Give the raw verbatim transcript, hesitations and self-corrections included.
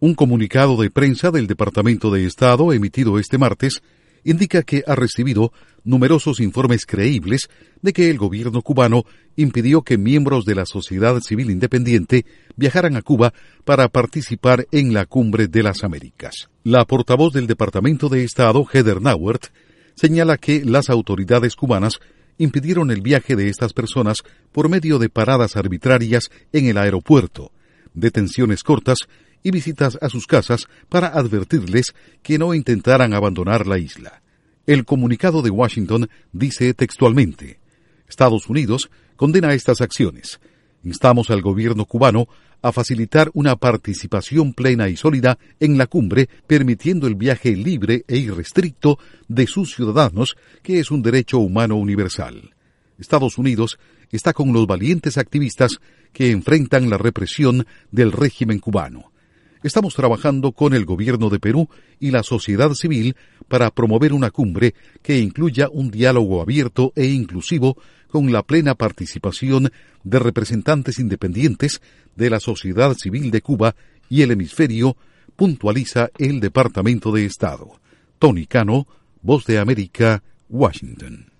Un comunicado de prensa del Departamento de Estado emitido este martes indica que ha recibido numerosos informes creíbles de que el gobierno cubano impidió que miembros de la sociedad civil independiente viajaran a Cuba para participar en la Cumbre de las Américas. La portavoz del Departamento de Estado, Heather Nauert, señala que las autoridades cubanas impidieron el viaje de estas personas por medio de paradas arbitrarias en el aeropuerto, detenciones cortas y visitas a sus casas para advertirles que no intentaran abandonar la isla. El comunicado de Washington dice textualmente: Estados Unidos condena estas acciones. Instamos al gobierno cubano a facilitar una participación plena y sólida en la cumbre, permitiendo el viaje libre e irrestricto de sus ciudadanos, que es un derecho humano universal. Estados Unidos está con los valientes activistas que enfrentan la represión del régimen cubano. Estamos trabajando con el gobierno de Perú y la sociedad civil para promover una cumbre que incluya un diálogo abierto e inclusivo con la plena participación de representantes independientes de la sociedad civil de Cuba y el hemisferio, puntualiza el Departamento de Estado. Tony Cano, Voz de América, Washington.